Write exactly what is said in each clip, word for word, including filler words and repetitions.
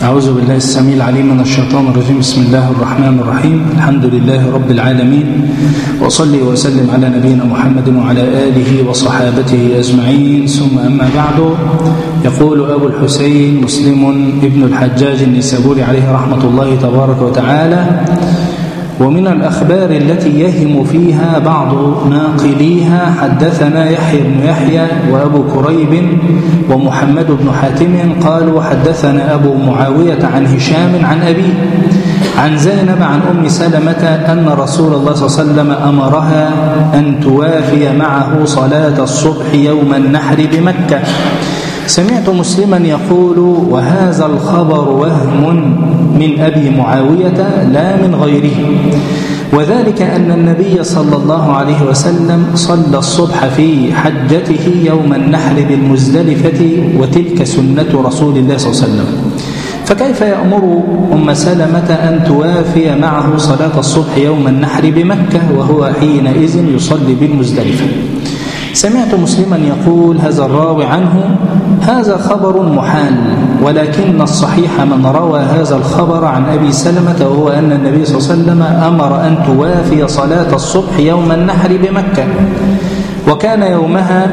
أعوذ بالله السميع العليم من الشيطان الرجيم. بسم الله الرحمن الرحيم. الحمد لله رب العالمين، وصلي وسلم على نبينا محمد وعلى آله وصحابته أجمعين، ثم أما بعد. يقول أبو الحسين مسلم ابن الحجاج النيسابوري عليه رحمة الله تبارك وتعالى: ومن الأخبار التي يهم فيها بعض ناقليها حدثنا يحيى بن يحيى وأبو كريب ومحمد بن حاتم قالوا حدثنا أبو معاوية عن هشام عن أبيه عن زينب عن أم سلمة أن رسول الله صلى الله عليه وسلم أمرها أن توافي معه صلاة الصبح يوم النحر بمكة. سمعت مسلما يقول: وهذا الخبر وهم من أبي معاوية لا من غيره، وذلك أن النبي صلى الله عليه وسلم صلى الصبح في حجته يوم النحر بالمزدلفة، وتلك سنة رسول الله صلى الله عليه وسلم، فكيف يأمر أم سلمة أن توافي معه صلاة الصبح يوم النحر بمكة وهو حينئذ يصلي بالمزدلفة؟ سمعت مسلما يقول: هذا الراوي عنه هذا خبر محال، ولكن الصحيح من روى هذا الخبر عن أبي سلمة، وهو أن النبي صلى الله عليه وسلم أمر أن توافي صلاة الصبح يوم النحر بمكة، وكان يومها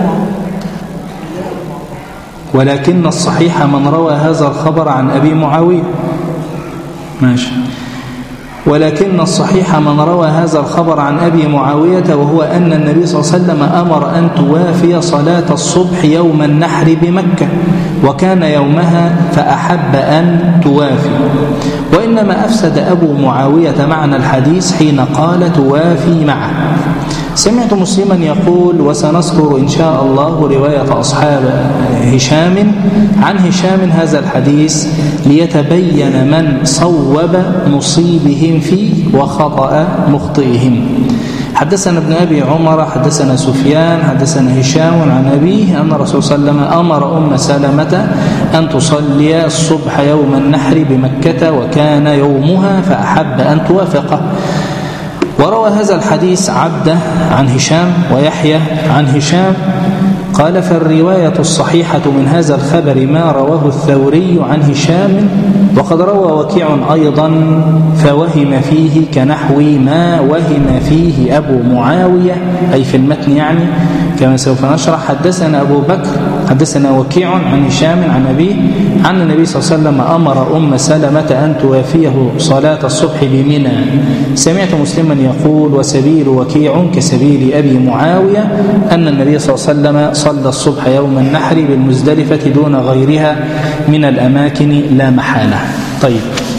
ولكن الصحيح من روى هذا الخبر عن أبي معاوية ماشي ولكن الصحيح من روى هذا الخبر عن أبي معاوية، وهو أن النبي صلى الله عليه وسلم أمر أن توافي صلاة الصبح يوم النحر بمكة، وكان يومها فأحب أن توافي. وإنما أفسد أبو معاوية معنى الحديث حين قال توافي معه. سمعت مسلما يقول: وسنذكر إن شاء الله رواية أصحاب هشام عن هشام هذا الحديث ليتبين من صوب مصيبهم فيه وخطأ مخطئهم. حدثنا ابن أبي عمر حدثنا سفيان حدثنا هشام عن أبيه أن الرسول صلى الله عليه وسلم أمر أم سلمة أن تصلي الصبح يوم النحر بمكة، وكان يومها فأحب أن توافقه. وروى هذا الحديث عبده عن هشام ويحيى عن هشام قال: فالرواية الصحيحة من هذا الخبر ما رواه الثوري عن هشام، وقد روى وكيع أيضا فوهم فيه كنحو ما وهم فيه أبو معاوية، أي في المتن يعني كما سوف نشرح. حدثنا أبو بكر حدثنا وكيع عن هشام عن أبيه عن النبي صلى الله عليه وسلم أمر أم سلمة أن توافيه صلاة الصبح بمنى. سمعت مسلما يقول: وسبيل وكيع كسبيل أبي معاوية أن النبي صلى الله عليه وسلم صلى الصبح يوم النحر بالمزدلفة دون غيرها من الأماكن لا محالة. طيب،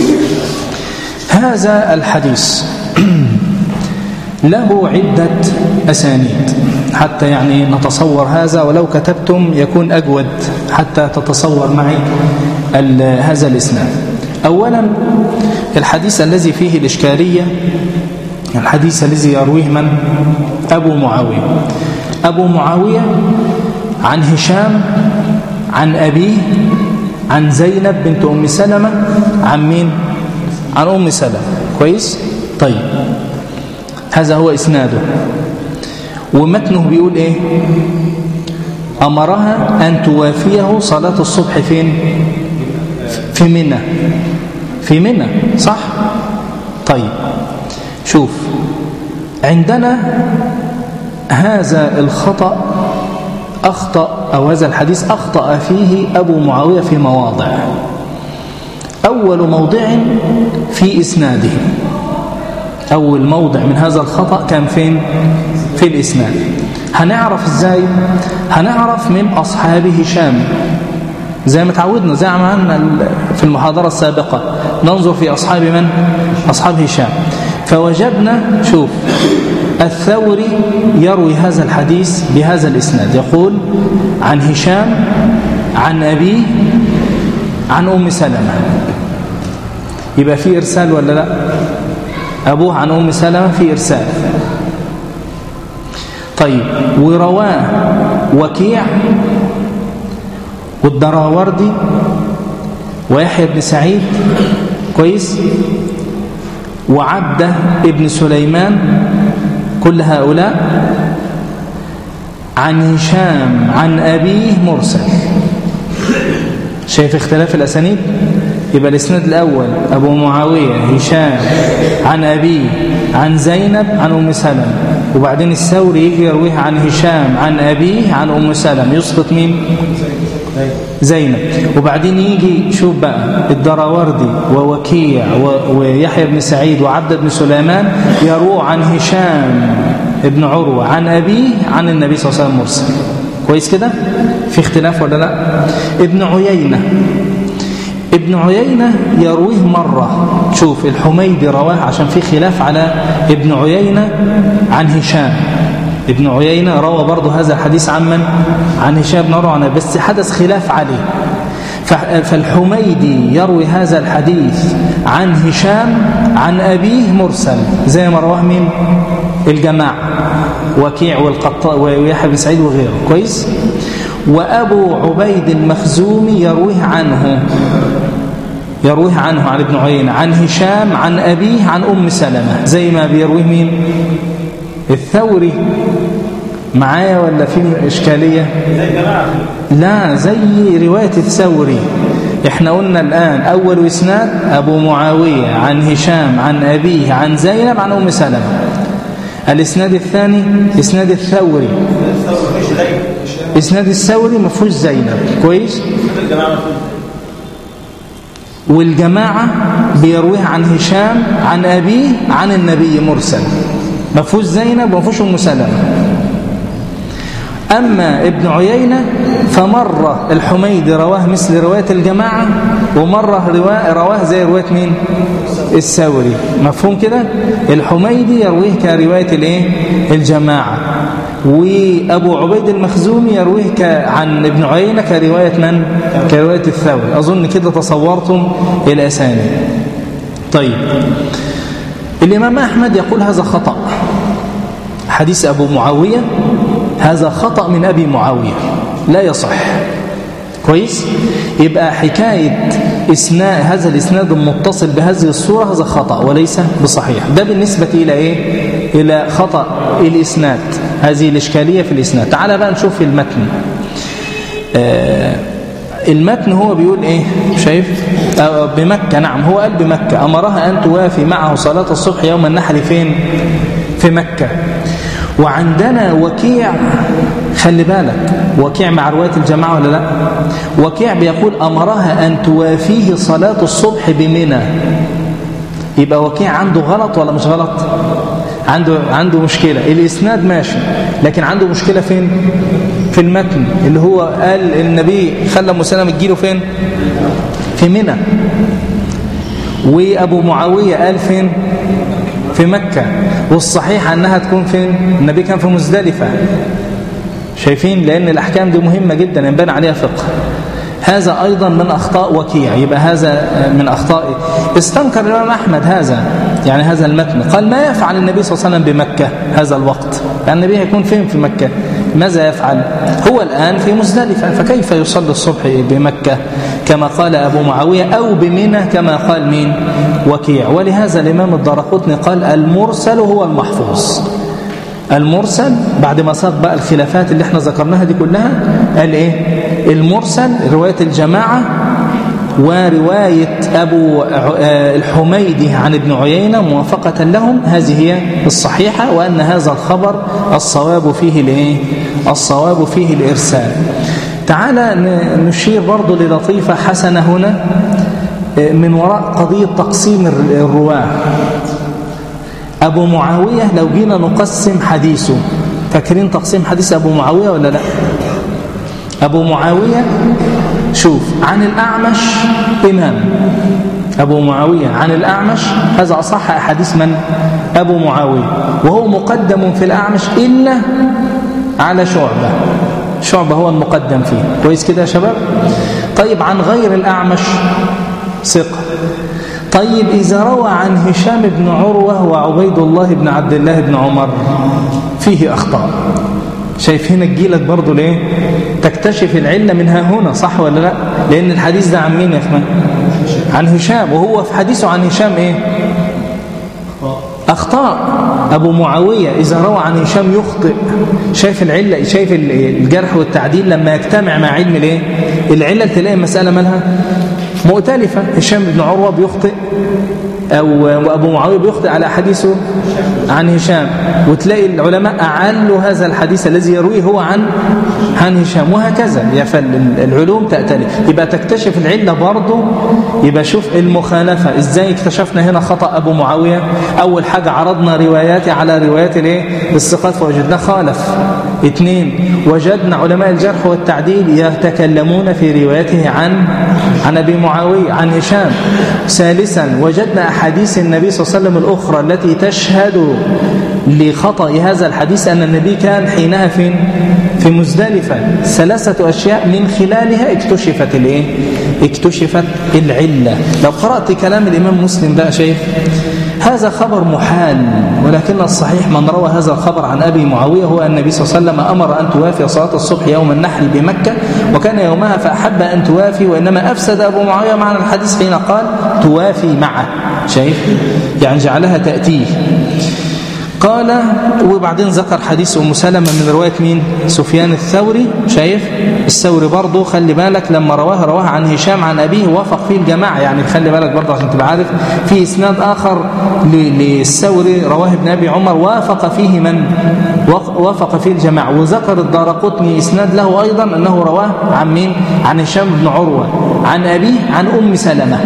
هذا الحديث له عدة أسانيد حتى يعني نتصور هذا، ولو كتبتم يكون أجود حتى تتصور معي هذا الإسناد. أولا، الحديث الذي فيه الإشكالية الحديث الذي يرويه من؟ أبو معاوية. أبو معاوية عن هشام عن أبيه عن زينب بنت أم سلمة عن مين؟ عن أم سلمة. كويس؟ طيب، هذا هو إسناده. ومتنه بيقول إيه؟ أمرها أن توافيه صلاة الصبح فين؟ في منى. في منى، صح؟ طيب، شوف، عندنا هذا الخطأ أخطأ أو هذا الحديث أخطأ فيه أبو معاوية في مواضع. أول موضع في إسناده، أول موضع من هذا الخطأ كان فين؟ في الإسناد. هنعرف إزاي؟ هنعرف من أصحاب هشام زي ما تعودنا، زي ما عملنا في المحاضرة السابقة، ننظر في أصحاب من؟ أصحاب هشام. فوجدنا، شوف، الثوري يروي هذا الحديث بهذا الإسناد، يقول: عن هشام عن أبيه عن أم سلمة. يبقى في إرسال ولا لا؟ أبوه عن أم سلمة في إرسال. طيب، ورواه وكيع والدراوردي ويحيى بن سعيد، كويس، وعبده ابن سليمان، كل هؤلاء عن هشام عن أبيه مرسل. شايف اختلاف الأسانيد؟ يبقى الإسناد الأول أبو معاوية هشام عن أبيه عن زينب عن أم سلمة، وبعدين الثوري يجي يرويها عن هشام عن أبيه عن أم سلمة، يسقط مين؟ زينب. وبعدين يجي شوف بقى الدراوردي ووكيع ويحيى بن سعيد وعبد بن سليمان يروى عن هشام ابن عروة عن أبيه عن النبي صلى الله عليه وسلم مرسل. كويس كده؟ في اختلاف ولا لا؟ ابن عيينة ابن عيينة يرويه مرة. شوف الحميدي رواه عشان في خلاف على ابن عيينة عن هشام. ابن عيينة روى برضه هذا الحديث عن من؟ عن هشام بن عروة، بس حدث خلاف عليه. فالحميدي يروي هذا الحديث عن هشام عن أبيه مرسل زي ما رواه مين؟ الجماعة وكيع والقطاء ويحيى بن سعيد وغيره. كويس. وأبو عبيد المخزومي يرويه عنه يرويه عنه عن ابن عيينة عن هشام عن أبيه عن أم سلمة زي ما بيرويه مين؟ الثوري. معايا ولا في إشكالية؟ لا، زي رواية الثوري. احنا قلنا الآن أول إسناد أبو معاوية عن هشام عن أبيه عن زينب عن أم سلمة. الإسناد الثاني إسناد الثوري. إسناد الثوري ما فيهوش زينب. كويس. والجماعة بيرويها عن هشام عن أبيه عن النبي مرسل، ما فيهوش زينب وما فيهوش أم سلمة. أما ابن عيينة فمرة الحميدي رواه مثل رواية الجماعة، ومرة رواه زي رواية مين؟ الثوري. مفهوم كده؟ الحميدي يرويه كرواية الايه؟ الجماعة، وأبو عبيد المخزومي يرويه عن ابن عيينة كرواية من؟ كرواية الثوري. أظن كده تصورتم الأسانيد. طيب، الإمام أحمد يقول هذا خطأ، حديث أبو معاوية هذا خطأ من أبي معاوية لا يصح. كويس. يبقى حكاية إسناد هذا الإسناد المتصل بهذه الصورة هذا خطأ وليس بصحيح. ده بالنسبة إلى إيه؟ إلى خطأ الإسناد، هذه الإشكالية في الإسناد. تعال بقى نشوف المتن. آه المتن هو بيقول إيه؟ شايف؟ آه بمكة. نعم، هو قال بمكة أمرها أن توافي معه صلاة الصبح يوم النحر. فين؟ في مكة. وعندنا وكيع، خلي بالك، وكيع مع رواية الجماعة ولا لا؟ وكيع بيقول أمرها أن توافيه صلاة الصبح بمنى. يبقى وكيع عنده غلط ولا مش غلط؟ عنده عنده مشكلة. الإسناد ماشي، لكن عنده مشكلة فين؟ في المتن، اللي هو قال النبي خلى أم سلمة تجيله فين؟ في منى. وأبو معاوية قال فين؟ في مكة. والصحيح أنها تكون فين؟ النبي كان في مزدلفة. شايفين؟ لأن الأحكام دي مهمة جدا ينبني عليها فقه. هذا أيضا من أخطاء وكيع، يبقى هذا من أخطائه. استنكر الإمام أحمد هذا، يعني هذا المتن، قال ما يفعل النبي صلى الله عليه وسلم بمكة هذا الوقت؟ يعني النبي هيكون فين في مكة؟ ماذا يفعل؟ هو الآن في مزدلفة، فكيف يصلي الصبح بمكة كما قال أبو معاوية أو بمنى كما قال مين؟ وكيع. ولهذا الإمام الدارقطني قال المرسل هو المحفوظ. المرسل بعد ما صار بقى الخلافات اللي احنا ذكرناها دي كلها، قال ايه؟ المرسل رواية الجماعة ورواية أبو الحميدي عن ابن عيينة موافقة لهم، هذه هي الصحيحة، وأن هذا الخبر الصواب فيه الايه؟ الصواب فيه الإرسال. تعالى نشير برضو للطيفة حسنة هنا من وراء قضية تقسيم الرواة. أبو معاوية لو جينا نقسم حديثه، فاكرين تقسيم حديث أبو معاوية ولا لا؟ أبو معاوية شوف عن الأعمش إمام، أبو معاوية عن الأعمش هذا أصح أحاديث من؟ أبو معاوية، وهو مقدم في الأعمش إلا على شعبة. شعبة هو المقدم فيه. كويس كده يا شباب؟ طيب عن غير الأعمش ثقة. طيب إذا روى عن هشام بن عروة وعبيد الله بن عبد الله بن عمر فيه أخطاء. شايف هنا تجيلك برضو ليه؟ تكتشف العلة منها هنا، صح ولا لا؟ لأن الحديث ده عن مين يا أخوان؟ عن هشام، وهو في حديثه عن هشام إيه؟ أخطاء. أبو معاوية إذا روى عن هشام يخطئ. شايف العلة؟ شايف الجرح والتعديل لما يجتمع مع علم الإيه؟ العلة تلاقي مسألة مالها مؤتلفة. هشام بن عروة بيخطئ أو أبو معاوية بيخطئ على حديثه عن هشام، وتلاقي العلماء أعلوا هذا الحديث الذي يرويه هو عن عن هشام، وهكذا. فالعلوم تأتلف، يبقى تكتشف العلة برضه. يبقى شوف المخالفة إزاي اكتشفنا هنا خطأ أبو معاوية. أول حاجة عرضنا رواياتي على روايات الايه الثقات فوجدنا خالف. اثنين، وجدنا علماء الجرح والتعديل يتكلمون في روايته عن عن أبي معاوية عن هشام. ثالثا، وجدنا أحاديث النبي صلى الله عليه وسلم الأخرى التي تشهد لخطأ هذا الحديث أن النبي كان حينها فين؟ في مزدلفة. ثلاثة أشياء من خلالها اكتشفت الايه اكتشفت العلة. لو قرأت كلام الإمام مسلم بقى شيخ، هذا خبر محال، ولكن الصحيح من روى هذا الخبر عن أبي معاوية هو النبي صلى الله عليه وسلم أمر أن توافي صلاة الصبح يوم النحر بمكة، وكان يومها فأحب أن توافي، وإنما أفسد أبو معاوية معنى الحديث حين قال توافي معه. شايف؟ يعني جعلها تأتيه. قال، وبعدين ذكر حديث أم سلمة من رواية مين؟ سفيان الثوري. شايف؟ الثوري برضه خلي بالك لما رواه رواه عن هشام عن أبيه وافق فيه الجماعة. يعني خلي بالك برضه عشان تبقى عارف في إسناد آخر للثوري رواه ابن أبي عمر وافق فيه من؟ وافق فيه الجماعة. وذكر الدارقطني إسناد له أيضا أنه رواه عن مين؟ عن هشام بن عروة عن أبيه عن أم سلمة.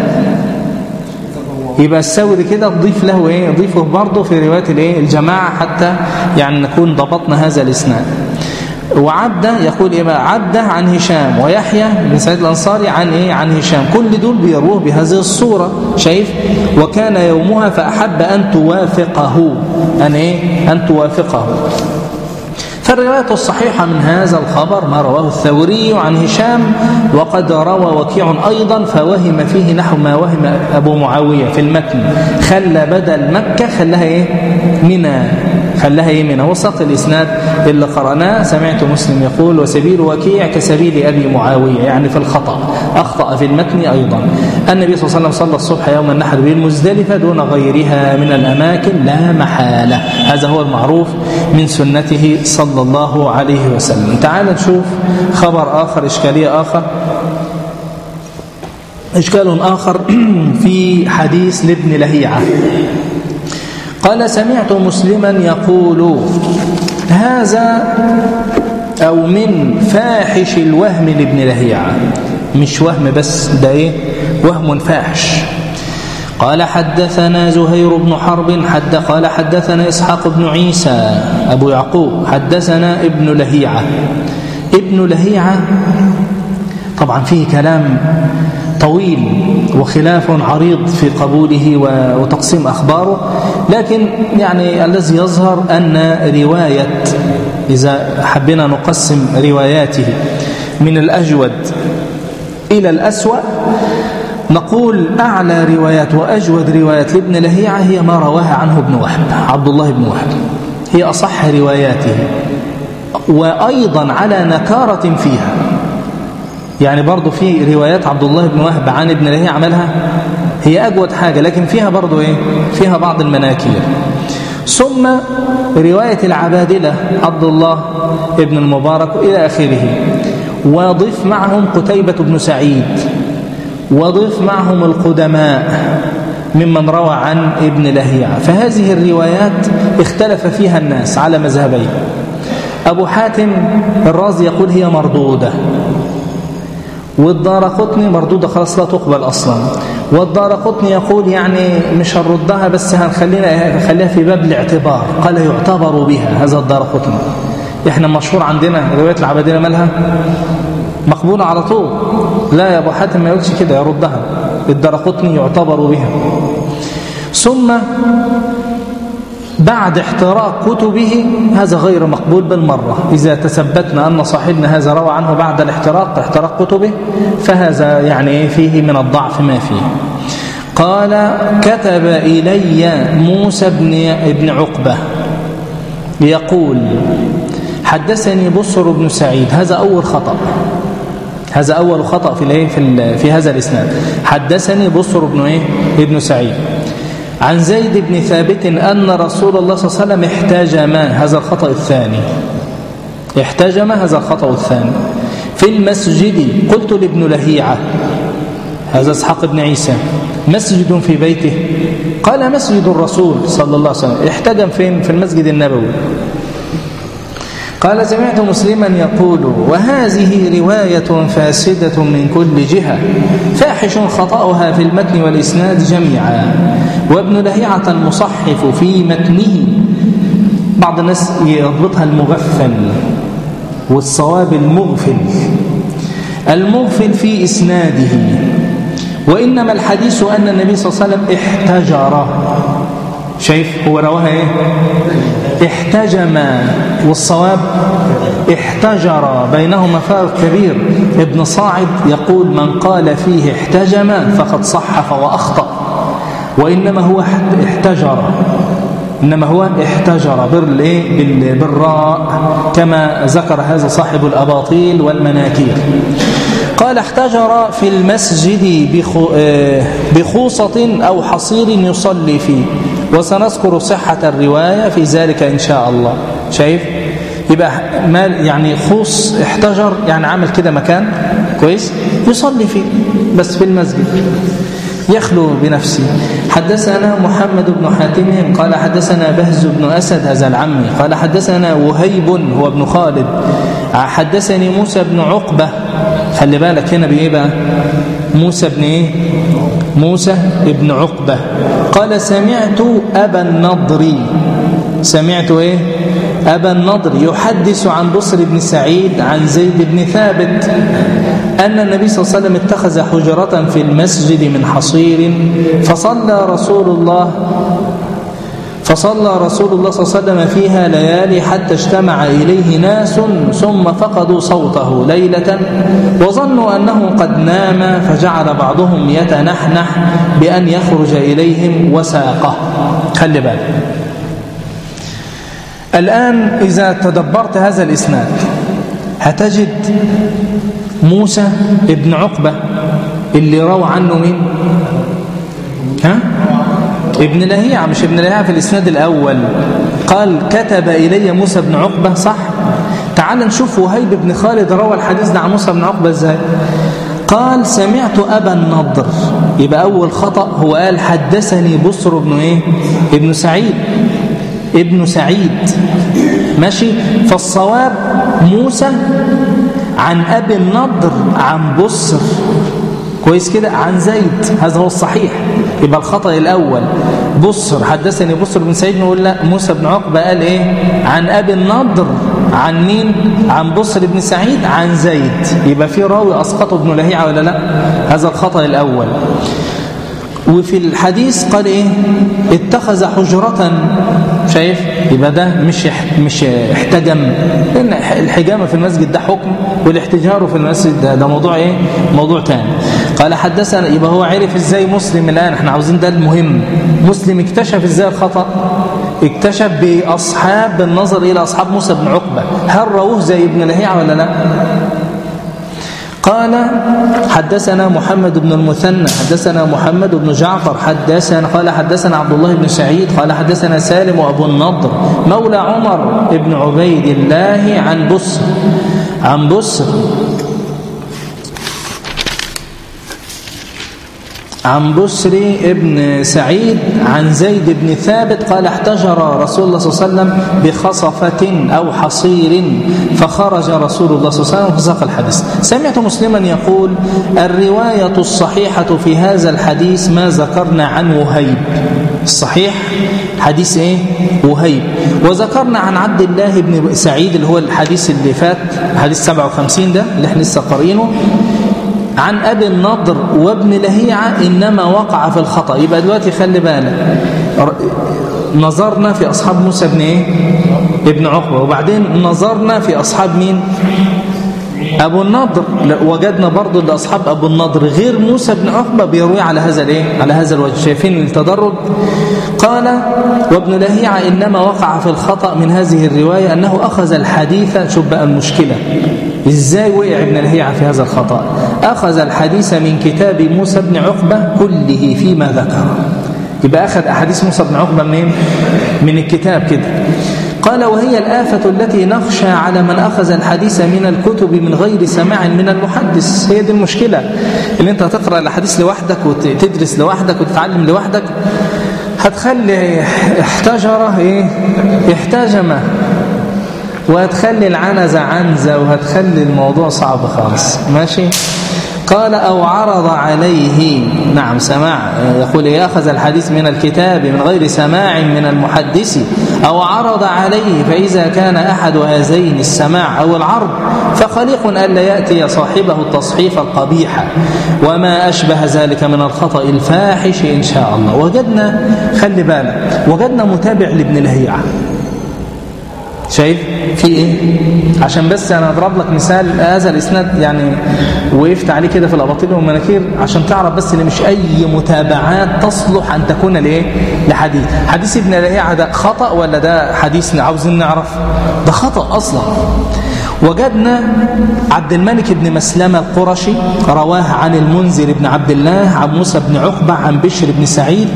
يبقى الثوري كده تضيف له ايه ضيفه برضه في روايات الايه الجماعه حتى يعني نكون ضبطنا هذا الاسناد. وعبده يقول ايه بقى؟ عبده عن هشام، ويحيى بن سعيد الانصاري عن ايه عن هشام، كل دول بيروه بهذه الصوره. شايف؟ وكان يومها فاحب ان توافقه ان ايه ان توافقه. فالرواية الصحيحة من هذا الخبر ما رواه الثوري عن هشام، وقد روى وكيع أيضا فوهم فيه نحو ما وهم أبو معاوية في المتن، خلى بدل مكة خلاها إيه منى، خلاها إيه منى. وسط الإسناد اللي قرأناه سمعت مسلم يقول وسبيل وكيع كسبيل أبي معاوية، يعني في الخطأ أخطأ في المتن أيضا. النبي صلى الله عليه وسلم صلى الصبح يوم النحر بالمزدلفة دون غيرها من الأماكن لا محالة. هذا هو المعروف من سنته صلى الله عليه وسلم. تعال نشوف خبر آخر، إشكالية آخر إشكال آخر في حديث لابن لهيعة. قال سمعت مسلما يقول هذا أو من فاحش الوهم لابن لهيعة، مش وهم بس، ده إيه وهم فاحش. قال حدثنا زهير بن حرب حد قال حدثنا إسحاق بن عيسى أبو يعقوب حدثنا ابن لهيعة. ابن لهيعة طبعا فيه كلام طويل وخلاف عريض في قبوله وتقسيم أخباره، لكن يعني الذي يظهر أن رواية، إذا حبنا نقسم رواياته من الأجود إلى الأسوأ، نقول أعلى روايات وأجود روايات لابن لهيعة هي ما رواها عنه ابن وهب، عبد الله بن وهب، هي أصح رواياته، وأيضا على نكارة فيها. يعني برضو في روايات عبد الله بن وهب عن ابن لهيعة عملها هي أجود حاجة، لكن فيها برضو إيه؟ فيها بعض المناكير. ثم رواية العبادلة عبد الله ابن المبارك إلى آخره، وضيف معهم قتيبة بن سعيد، وضيف معهم القدماء ممن روى عن ابن لهيعة. فهذه الروايات اختلف فيها الناس على مذهبين. أبو حاتم الرازي يقول هي مردودة، والدارقطني مردودة خلاص لا تقبل أصلا، والدارقطني يقول يعني مش هنردها بس هنخليها في باب الاعتبار، قال يعتبر بها. هذا الدارقطني. احنا مشهور عندنا رواية العبادلة مالها مقبولة على طول، لا يا أبو حاتم ما يقولش كده يردها، الدارقطني يعتبر بها. ثم بعد احتراق كتبه هذا غير مقبول بالمرة. إذا تثبتنا أن صاحبنا هذا روى عنه بعد الاحتراق احتراق كتبه فهذا يعني فيه من الضعف ما فيه. قال كتب إلي موسى بن, بن عقبة يقول حدثني بصر بن سعيد. هذا أول خطأ، هذا أول خطأ في الايه في, في هذا الإسناد. حدثني بصر بن ايه ابن سعيد عن زيد بن ثابت أن رسول الله صلى الله عليه وسلم احتجم. هذا الخطأ الثاني، احتجم، هذا الخطأ الثاني في المسجد. قلت لابن لهيعة هذا إسحاق بن عيسى. مسجد في بيته؟ قال مسجد الرسول صلى الله عليه وسلم. احتجم فين؟ في المسجد النبوي. قال سمعت مسلما يقول وهذه رواية فاسدة من كل جهة فاحش خطأها في المتن والإسناد جميعا وابن لهيعة المصحف في متنه. بعض الناس يضبطها المغفل والصواب المغفل. المغفل في إسناده، وإنما الحديث أن النبي صلى الله عليه وسلم احتجر. شايف هو رواها ايه؟ احتجم، والصواب احتجر، بينهما فارق كبير. ابن صاعد يقول من قال فيه احتجم فقد صحف وأخطأ، وإنما هو احتجر، إنما هو احتجر بالراء كما ذكر هذا صاحب الأباطيل والمناكير. قال احتجر في المسجد بخوصة أو حصير يصلي فيه، وسنذكر صحة الرواية في ذلك إن شاء الله. شايف؟ يبقى يعني خوص احتجر يعني عمل كده مكان كويس يصلي فيه بس في المسجد يخلو بنفسه. حدثنا محمد بن حاتم قال حدثنا بهز بن أسد هذا العمي قال حدثنا وهيب هو ابن خالد حدثني موسى بن عقبة. خلي بالك هنا بإيه بقى؟ موسى بن إيه؟ موسى بن عقبة قال سمعت أبا النضر. سمعت إيه؟ أبا النضر يحدث عن بصر بن سعيد عن زيد بن ثابت أن النبي صلى الله عليه وسلم اتخذ حجرة في المسجد من حصير فصلى رسول الله فصلى رسول الله صلى الله عليه وسلم فيها ليالي حتى اجتمع إليه ناس ثم فقدوا صوته ليلة وظنوا أنه قد نام فجعل بعضهم يتنحنح بأن يخرج إليهم وساقه. خلي بالك الآن إذا تدبرت هذا الإسناد هتجد موسى ابن عقبة اللي روى عنه مين؟ ها؟ ابن لهيعة، مش ابن لهيعة في الإسناد الأول قال كتب إلي موسى بن عقبة، صح؟ تعال نشوف وهيب بن خالد روى الحديث ده عن موسى بن عقبة ازاي. قال سمعت أبا النضر، يبقى أول خطأ هو قال حدثني بصر بن إيه؟ ابن سعيد ابن سعيد ماشي. فالصواب موسى عن أبي النضر عن بصر كويس كده عن زيد، هذا هو الصحيح. يبقى الخطأ الأول بصر حدثني بصر بن سعيد، نقول لا موسى بن عقبة قال إيه؟ عن أبي النضر عن مين؟ عن بصر بن سعيد عن زيد. يبقى في راوي أسقطه ابن لهيعة ولا لا؟ هذا الخطأ الأول. وفي الحديث قال إيه؟ اتخذ حجرة. شايف؟ يبقى ده مش مش احتجم، لأن الحجامة في المسجد ده حكم والاحتجار في المسجد ده, ده موضوع إيه؟ موضوع تاني. قال حدثنا، يبقى هو عرف إزاي مسلم الآن؟ احنا عاوزين ده المهم. مسلم اكتشف إزاي الخطأ؟ اكتشف بأصحاب بالنظر إلى أصحاب موسى بن عقبة، هل رووه زي ابن لهيعة ولا لا؟ قال حدثنا محمد بن المثنى حدثنا محمد بن جعفر حدثنا قال حدثنا عبد الله بن سعيد قال حدثنا سالم وأبو النضر مولى عمر بن عبيد الله عن بصر عن بصر عن بصر ابن سعيد عن زيد بن ثابت قال احتجر رسول الله صلى الله عليه وسلم بخصفة أو حصير فخرج رسول الله صلى الله عليه وسلم فساق الحديث. سمعت مسلما يقول الرواية الصحيحة في هذا الحديث ما ذكرنا عن وهيب. الصحيح حديث ايه؟ وهيب. وذكرنا عن عبد الله بن سعيد اللي هو الحديث اللي فات حديث سبعة وخمسين ده اللي احنا لسه قارئينه عن أبي النضر وابن لهيعة إنما وقع في الخطأ. يبقى دلوقتي خلي بالك نظرنا في أصحاب موسى بن إيه؟ ابن عقبة، وبعدين نظرنا في أصحاب مين؟ أبو النضر. وجدنا برضو اللي أصحاب أبو النضر غير موسى بن عقبة بيروي على هذا الإيه؟ على هذا الوجه. شايفين التدرج؟ قال وابن لهيعة إنما وقع في الخطأ من هذه الرواية أنه أخذ الحديث. شوف بقى المشكلة إزاي وقع ابن لهيعة في هذا الخطأ. أخذ الحديث من كتاب موسى بن عقبة كله فيما ذكر. يبقى أخذ أحاديث موسى بن عقبة منين؟ من الكتاب كده. قال وهي الآفة التي نخشى على من أخذ الحديث من الكتب من غير سماع من المحدث. هي دي المشكلة، اللي انت تقرأ الحديث لوحدك وتدرس لوحدك وتتعلم لوحدك، هتخلي احتجره ايه احتجمه، وهتخلي العنزة عنزة، وهتخلي الموضوع صعب خالص. ماشي. قال أو عرض عليه، نعم سماع، يقول يأخذ الحديث من الكتاب من غير سماع من المحدث، أو عرض عليه، فإذا كان أحد هذين السماع أو العرض فخليق ألا يأتي صاحبه التصحيف القبيح وما أشبه ذلك من الخطأ الفاحش إن شاء الله. وجدنا، خلي بالك، وجدنا متابع لابن لهيعة. شايف في ايه؟ عشان بس انا اضرب لك مثال هذا الاسناد، يعني وقفت عليه كده في الاباطيل والمناكير عشان تعرف بس ان مش اي متابعات تصلح ان تكون لايه؟ لحديث. حديث ابن لهيعة ده خطأ ولا ده حديث عاوزين نعرف؟ ده خطأ اصلا. وجدنا عبد الملك بن مسلمة القرشي رواه عن المنذر بن عبد الله عن موسى بن عقبة عن بشر بن سعيد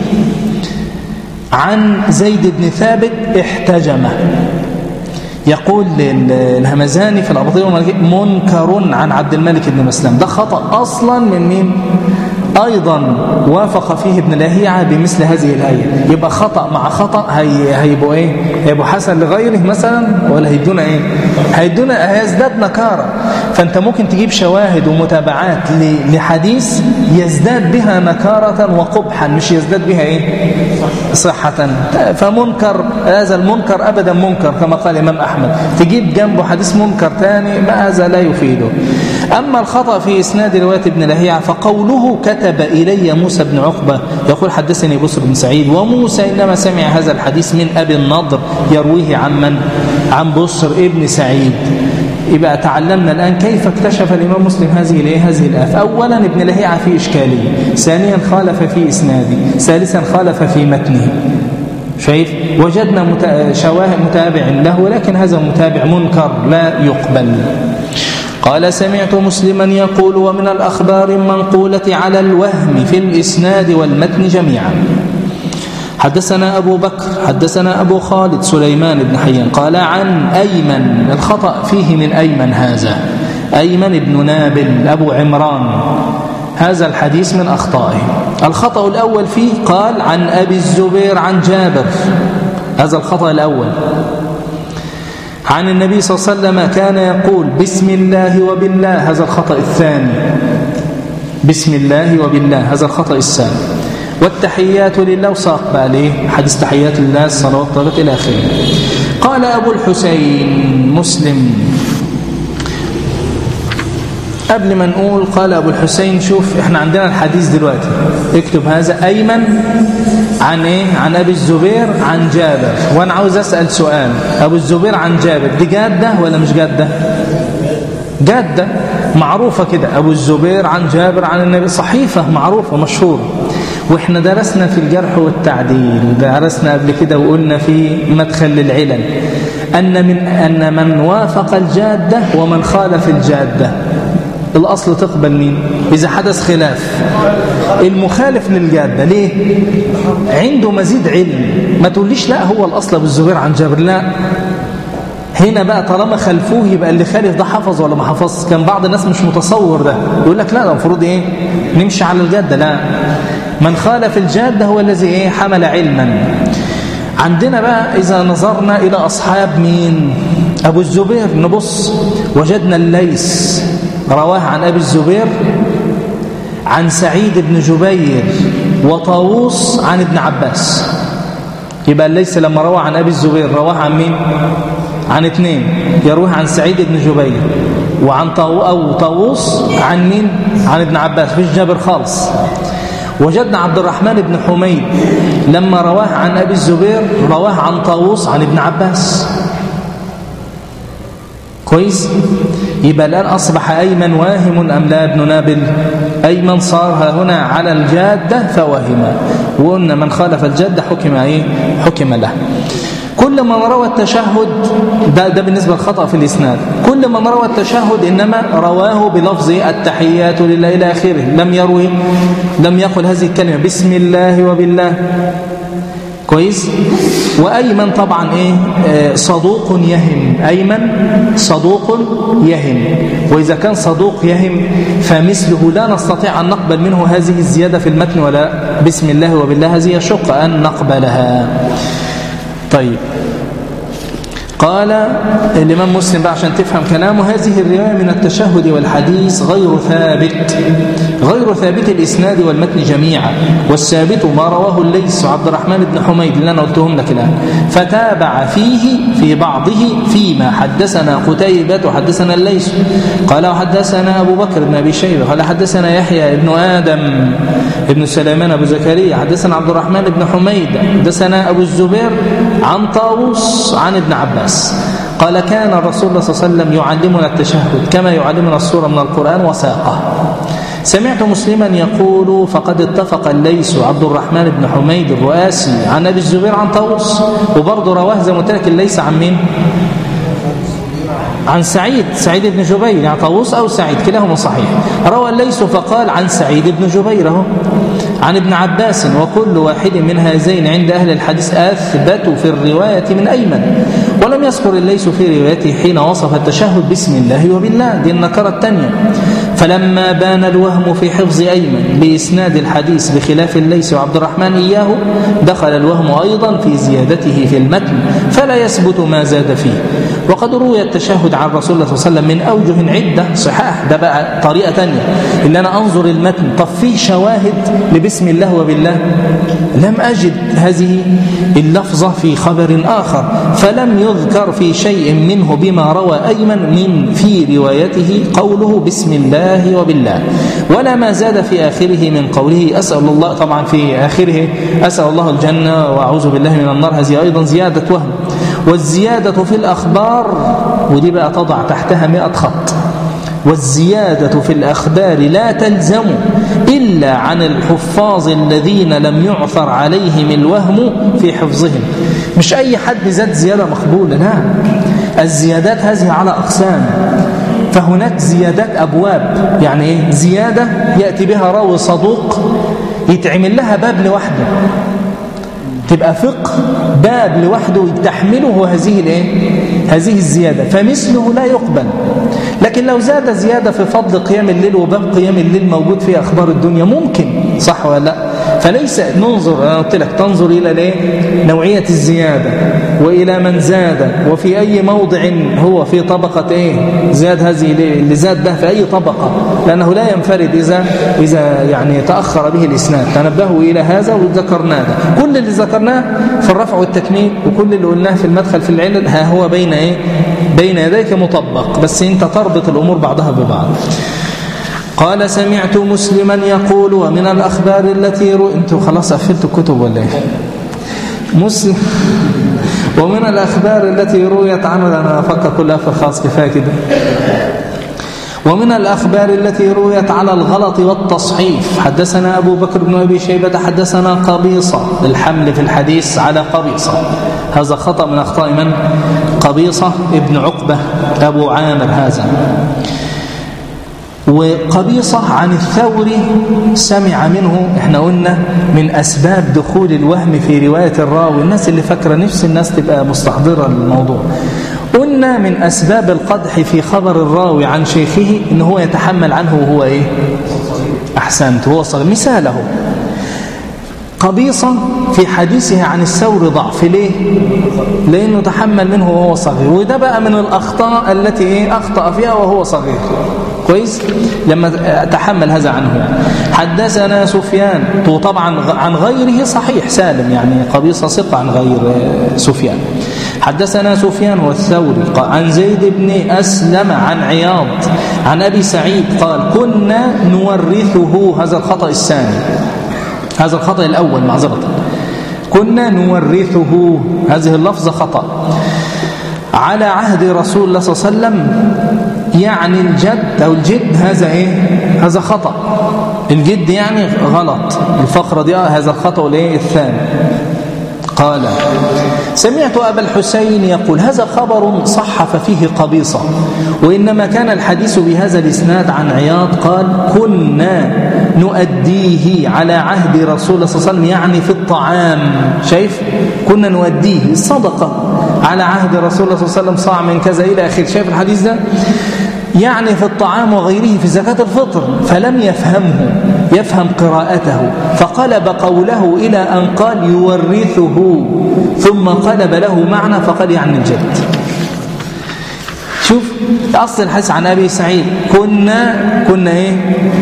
عن زيد بن ثابت احتجمه. يقول الهمزاني في الأباطيل منكر عن عبد الملك بن مسلم، ده خطأ أصلا من مين؟ أيضا وافق فيه ابن لهيعة بمثل هذه الآية. يبقى خطأ مع خطأ هي هيبقوا إيه؟ هيبقوا حسن لغيره مثلا، ولا هيدونا إيه؟ هيدونا هيزداد نكارة. فأنت ممكن تجيب شواهد ومتابعات لحديث يزداد بها نكارة وقبحا، مش يزداد بها إيه؟ صحة. فمنكر، هذا المنكر أبدا منكر كما قال الإمام أحمد. تجيب جنبه حديث منكر تاني، ما هذا لا يفيده. أما الخطأ في إسناد رواية ابن لهيعة فقوله كتب إلي موسى بن عقبة، يقول حدثني بصر بن سعيد، وموسى إنما سمع هذا الحديث من أبي النضر يرويه عن من؟ عن بصر ابن سعيد. يبقى تعلمنا الآن كيف اكتشف الإمام مسلم هذه هذه الآفة. أولا ابن لهيعة في إشكالية، ثانيا خالف في إسناده، ثالثا خالف في متنه. شايف؟ وجدنا شواهد متابع له، ولكن هذا متابع منكر لا يقبل. قال سمعت مسلما يقول ومن الأخبار المنقولة على الوهم في الإسناد والمتن جميعا. حدثنا أبو بكر حدثنا أبو خالد سليمان بن حيان قال عن أيمن، الخطأ فيه من أيمن، هذا أيمن بن نابل أبو عمران، هذا الحديث من أخطائه. الخطأ الأول فيه قال عن أبي الزبير عن جابر، هذا الخطأ الأول. عن النبي صلى الله عليه وسلم كان يقول بسم الله وبالله، هذا الخطأ الثاني. بسم الله وبالله، هذا الخطأ الثاني. والتحيات لله، وساق بقى ليه حديث تحيات لله الصلوات والطيبات إلى آخره. قال أبو الحسين مسلم، قبل ما نقول قال أبو الحسين، شوف احنا عندنا الحديث دلوقتي، اكتب هذا أيمن عن ايه؟ عن أبي الزبير عن جابر. وانا عاوز أسأل سؤال، أبو الزبير عن جابر دي جادة ولا مش جادة؟ جادة معروفة كده، أبو الزبير عن جابر عن النبي، صحيفة معروفة مشهورة. واحنا درسنا في الجرح والتعديل، درسنا قبل كده وقلنا في مدخل للعلل أن من أن من وافق الجادة ومن خالف الجادة الأصل تقبل مين؟ إذا حدث خلاف المخالف للجادة، ليه؟ عنده مزيد علم. ما تقوليش لا هو الأصل أبو الزبير عن جابر، لا. هنا بقى طالما خلفوه يبقى اللي خالف ده حفظ ولا ما حفظ. كان بعض الناس مش متصور ده، يقول لك لا ده المفروض ايه؟ نمشي على الجادة. لا، من خالف الجادة هو الذي ايه؟ حمل علما. عندنا بقى إذا نظرنا إلى أصحاب مين؟ أبو الزبير، نبص وجدنا الليث رواه عن أبي الزبير عن سعيد بن جبير وطاووس عن ابن عباس. يبقى الليث لما روى عن أبي الزبير رواه عن مين؟ عن اثنين، يروه عن سعيد بن جبير وعن طاو أو طاووس عن مين؟ عن ابن عباس، فيش جابر خالص. وجدنا عبد الرحمن بن حميد لما رواه عن أبي الزبير رواه عن طاووس عن ابن عباس. كويس؟ يبقى الآن أصبح أيمن واهم أم لا ابن نابل؟ أيمن صار هنا على الجادة فوهم، وقلنا من خالف الجادة حكم إيه؟ حكم له. كل من روى التشهد ده, ده بالنسبة للخطأ في الإسناد، كل من روى التشهد إنما رواه بلفظ التحيات لله إلى آخره، لم يروي لم يقل هذه الكلمة بسم الله وبالله. كويس؟ وأيمن طبعا إيه آه صدوق يهم، أيمن صدوق يهم، وإذا كان صدوق يهم فمثله لا نستطيع أن نقبل منه هذه الزيادة في المتن ولا بسم الله وبالله، هذه يشق أن نقبلها. طيب، قال الإمام مسلم بقى عشان تفهم كلامه: هذه الرواية من التشهد والحديث غير ثابت، غير ثابت الإسناد والمتن جميعا، والثابت ما رواه الليث وعبد الرحمن بن حميد اللي أنا قلتهم لك الآن، فتابع فيه في بعضه فيما حدثنا قتيبة وحدثنا الليث قال وحدثنا أبو بكر بن أبي شيبة قال حدثنا يحيى ابن آدم ابن سليمان أبو زكريا حدثنا عبد الرحمن بن حميد حدثنا أبو الزبير عن طاووس عن ابن عباس قال كان الرسول صلى الله عليه وسلم يعلمنا التشهد كما يعلمنا السورة من القرآن وساقه. سمعت مسلما يقول: فقد اتفق الليث وعبد الرحمن بن حميد الرؤاسي عن أبي الزبير عن طاووس، وبرضه رواه زي ما قلت لك الليث عن مين؟ عن سعيد سعيد بن جبير، يعني طاووس أو سعيد كلاهما صحيح. روى الليث فقال عن سعيد بن جبير اهو عن ابن عباس، وكل واحد من هذين عند أهل الحديث أثبت في الرواية من أيمن. ولم يذكر الليث في روايته حين وصف التشهد بسم الله وبالله، دي النكرة الثانية. فلما بان الوهم في حفظ أيمن بإسناد الحديث بخلاف الليث وعبد الرحمن إياه، دخل الوهم أيضا في زيادته في المتن فلا يثبت ما زاد فيه. وقد روي التشهد عن رسول الله صلى الله عليه وسلم من أوجه عدة صحاح، ده بقى طريقة تانية إن أنا أنظر المتن، طب فيه شواهد لبسم الله وبالله؟ لم أجد هذه اللفظة في خبر آخر، فلم يذكر في شيء منه بما روى أيمن من في روايته قوله بسم الله وبالله، ولا ما زاد في آخره من قوله أسأل الله، طبعا في آخره أسأل الله الجنة وأعوذ بالله من النار، هذه أيضا زيادة وهم. والزيادة في الأخبار، ودي بقى تضع تحتها مئة خط، والزيادة في الأخبار لا تلزم إلا عن الحفاظ الذين لم يعثر عليهم الوهم في حفظهم. مش أي حد زاد زيادة مقبولة، لا، الزيادات هذه على أقسام، فهناك زيادات أبواب، يعني إيه؟ زيادة يأتي بها راوي صدوق يتعمل لها باب لوحده، تبقى فقه باب لوحده تحمله هذه الايه هذه الزيادة، فمثله لا يقبل. لكن لو زاد زيادة في فضل قيام الليل وباب قيام الليل موجود في أخبار الدنيا ممكن، صح ولا لا؟ فليس ننظر، أنا قلت لك تنظر إلى ليه؟ نوعية الزيادة وإلى من زاد وفي أي موضع هو في طبقة إيه زاد، هذه اللي زاد ده في أي طبقة، لأنه لا ينفرد إذا إذا يعني تأخر به الإسناد. تنبهوا إلى هذا وذكرناه، ده كل اللي ذكرناه في الرفع والتكميل وكل اللي قلناه في المدخل في العلل ها هو بين إيه بين يديك مطبق، بس أنت تربط الأمور بعضها ببعض. قال سمعت مسلما يقول ومن الأخبار التي رو... أنتوا خلاص قفلتوا الكتب ولا إيه؟ مسلم ومن الأخبار التي رويت عنه، أنا أفكر كلها في الخاص كفاية كده. ومن الأخبار التي رويت على الغلط والتصحيف، حدثنا أبو بكر بن أبي شيبة حدثنا قبيصة، الحمل في الحديث على قبيصة، هذا خطأ من أخطاء من؟ قبيصة ابن عقبة أبو عامر هذا. وقبيصة عن الثوري سمع منه، احنا قلنا من أسباب دخول الوهم في رواية الراوي، الناس اللي فاكرة نفس الناس تبقى مستحضرة الموضوع، قلنا من أسباب القدح في خبر الراوي عن شيخه إن هو يتحمل عنه وهو إيه؟ أحسنت، هو صغير. مثاله قبيصة في حديثه عن الثوري ضعف، ليه؟ لأنه تحمل منه وهو صغير، وده بقى من الأخطاء التي إيه؟ أخطأ فيها وهو صغير، كويس؟ لما تحمل هذا عنه. حدثنا سفيان، طبعا عن غيره صحيح سالم، يعني قبيصة ثقة عن غير سفيان. حدثنا سفيان والثوري عن زيد بن أسلم عن عياض عن أبي سعيد قال كنا نورثه، هذا الخطأ الثاني، هذا الخطأ الأول معذرة، كنا نورثه، هذه اللفظة خطأ، على عهد رسول الله صلى الله عليه وسلم، يعني الجد أو الجد هذا إيه؟ هذا خطأ، الجد يعني غلط، الفقرة دي هذا الخطأ الإيه الثاني. قال سمعت أبا الحسين يقول هذا خبر صح ففيه قبيصة، وإنما كان الحديث بهذا الإسناد عن عياض قال كنا نؤديه على عهد رسول الله صلى الله عليه وسلم، يعني في الطعام. شايف؟ كنا نؤديه الصدقة على عهد رسول الله صلى الله عليه وسلم صاع من كذا إلى آخر. شايف الحديث ده؟ يعني في الطعام وغيره في زكاة الفطر، فلم يفهمه يفهم قراءته فقلب قوله إلى أن قال يورثه، ثم قلب له معنى فقال يعني الجد. شوف أصل الحديث عن أبي سعيد كنا كنا إيه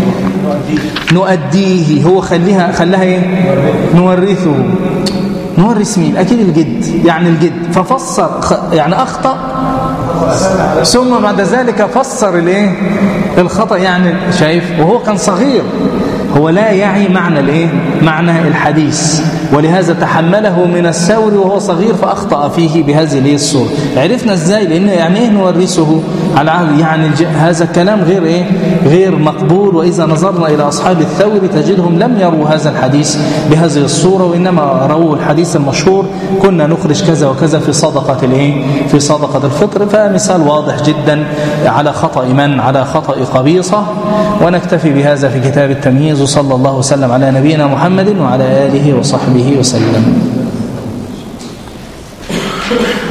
نؤديه، هو خليها خلاها إيه نورثه. نورث مين؟ أكيد الجد، يعني الجد. ففسر يعني أخطأ ثم بعد ذلك فسر الايه الخطأ، يعني شايف؟ وهو كان صغير، هو لا يعي معنى الايه معنى الحديث، ولهذا تحمله من الثور وهو صغير فأخطأ فيه بهذه الايه الصورة. عرفنا ازاي؟ لأن يعني ايه نورثه على عهد، يعني هذا الكلام غير ايه غير مقبول. وإذا نظرنا إلى أصحاب الثور تجدهم لم يروا هذا الحديث بهذه الصورة، وإنما رووا الحديث المشهور كنا نخرج كذا وكذا في صدقة الايه في صدقة الفطر. فمثال واضح جدا على خطأ من على خطأ قبيصة. ونكتفي بهذا في كتاب التمييز، وصلى الله وسلم على نبينا محمد وعلى آله وصحبه وسلم.